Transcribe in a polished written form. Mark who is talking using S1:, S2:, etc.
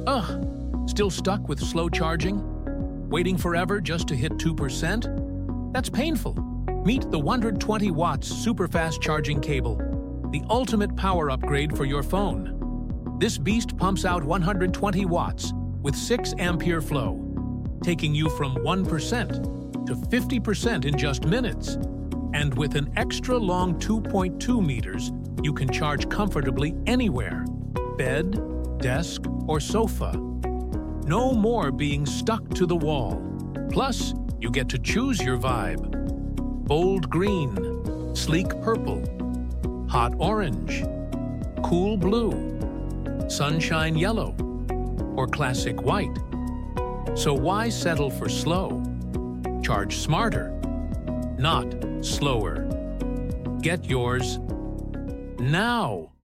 S1: Ugh, still stuck with slow charging? Waiting forever just to hit 2%? That's painful. Meet the 120 watts super fast charging cable, the ultimate power upgrade for your phone. This beast pumps out 120 watts with 6 ampere flow, taking you from 1% to 50% in just minutes. And with an extra long 2.2 meters, you can charge comfortably anywhere: bed, desk, or sofa. No more being stuck to the wall. Plus, you get to choose your vibe: bold green, sleek purple, hot orange, cool blue, sunshine yellow, or classic white. So why settle for slow? Charge smarter, not slower. Get yours now.